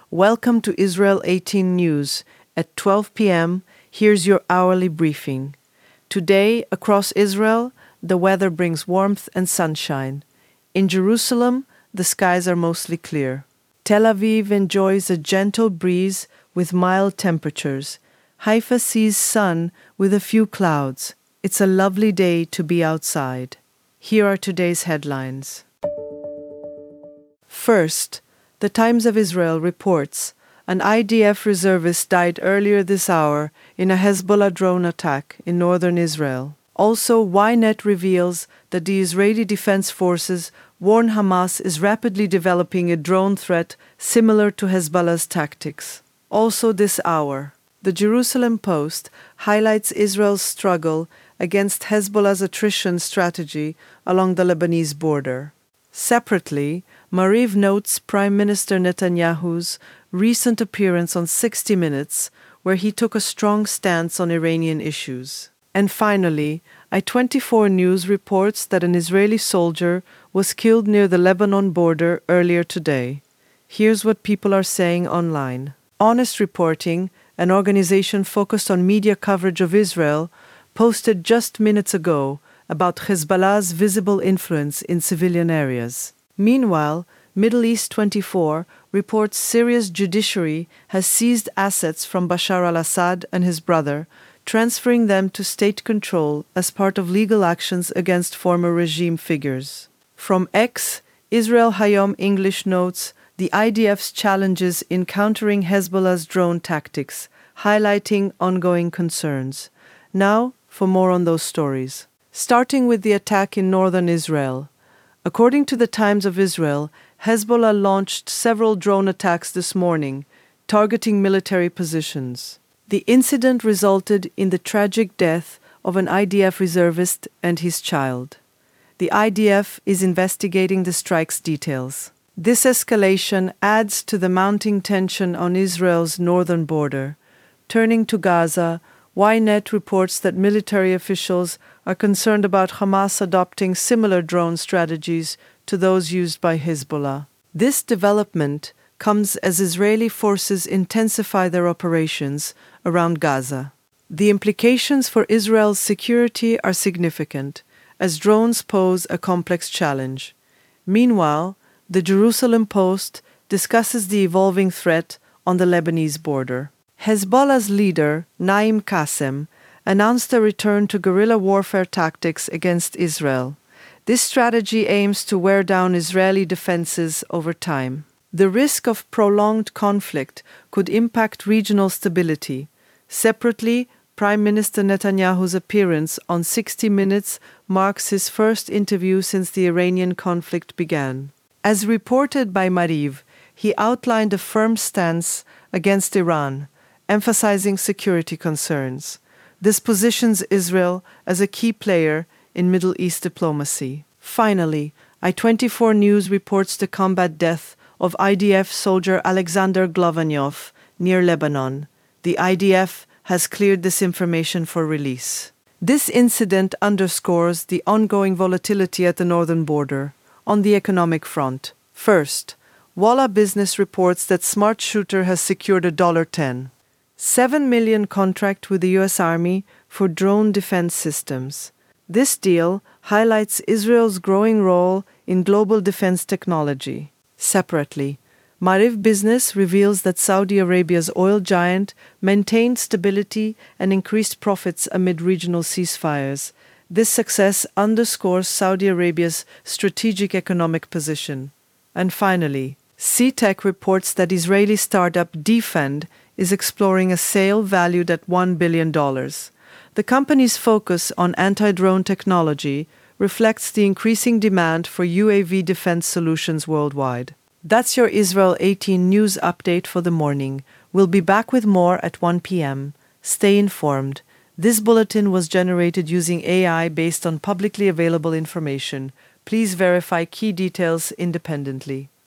Welcome to Israel 18 News. At 12 p.m., here's your hourly briefing. Today, across Israel, the weather brings warmth and sunshine. In Jerusalem, the skies are mostly clear. Tel Aviv enjoys a gentle breeze with mild temperatures. Haifa sees sun with a few clouds. It's a lovely day to be outside. Here are today's headlines. First, the Times of Israel reports an IDF reservist died earlier this hour in a Hezbollah drone attack in northern Israel. Also, Ynet reveals that the Israeli Defense Forces warn Hamas is rapidly developing a drone threat similar to Hezbollah's tactics. Also this hour, the Jerusalem Post highlights Israel's struggle against Hezbollah's attrition strategy along the Lebanese border. Separately, Maariv notes Prime Minister Netanyahu's recent appearance on 60 Minutes, where he took a strong stance on Iranian issues. And finally, I24 News reports that an Israeli soldier was killed near the Lebanon border earlier today. Here's what people are saying online. Honest Reporting, an organization focused on media coverage of Israel, posted just minutes ago about Hezbollah's visible influence in civilian areas. Meanwhile, Middle East 24 reports Syria's judiciary has seized assets from Bashar al-Assad and his brother, transferring them to state control as part of legal actions against former regime figures. From X, Israel Hayom English notes the IDF's challenges in countering Hezbollah's drone tactics, highlighting ongoing concerns. Now, for more on those stories. Starting with the attack in northern Israel. According to the Times of Israel, Hezbollah launched several drone attacks this morning, targeting military positions. The incident resulted in the tragic death of an IDF reservist and his child. The IDF is investigating the strike's details. This escalation adds to the mounting tension on Israel's northern border. Turning to Gaza, Ynet reports that military officials are concerned about Hamas adopting similar drone strategies to those used by Hezbollah. This development comes as Israeli forces intensify their operations around Gaza. The implications for Israel's security are significant, as drones pose a complex challenge. Meanwhile, the Jerusalem Post discusses the evolving threat on the Lebanese border. Hezbollah's leader, Naim Qassem, announced a return to guerrilla warfare tactics against Israel. This strategy aims to wear down Israeli defenses over time. The risk of prolonged conflict could impact regional stability. Separately, Prime Minister Netanyahu's appearance on 60 Minutes marks his first interview since the Iranian conflict began. As reported by Maariv, he outlined a firm stance against Iran, emphasizing security concerns. This positions Israel as a key player in Middle East diplomacy. Finally, I24 News reports the combat death of IDF soldier Alexander Glovanyov near Lebanon. The IDF has cleared this information for release. This incident underscores the ongoing volatility at the northern border. On the economic front, first, Walla Business reports that Smart Shooter has secured a $10 million contract with the U.S. Army for drone defense systems. This deal highlights Israel's growing role in global defense technology. Separately, Maariv Business reveals that Saudi Arabia's oil giant maintained stability and increased profits amid regional ceasefires. This success underscores Saudi Arabia's strategic economic position. And finally, CTech reports that Israeli startup Defend is exploring a sale valued at $1 billion. The company's focus on anti-drone technology reflects the increasing demand for UAV defense solutions worldwide. That's your Israel 18 news update for the morning. We'll be back with more at 1 p.m. Stay informed. This bulletin was generated using AI based on publicly available information. Please verify key details independently.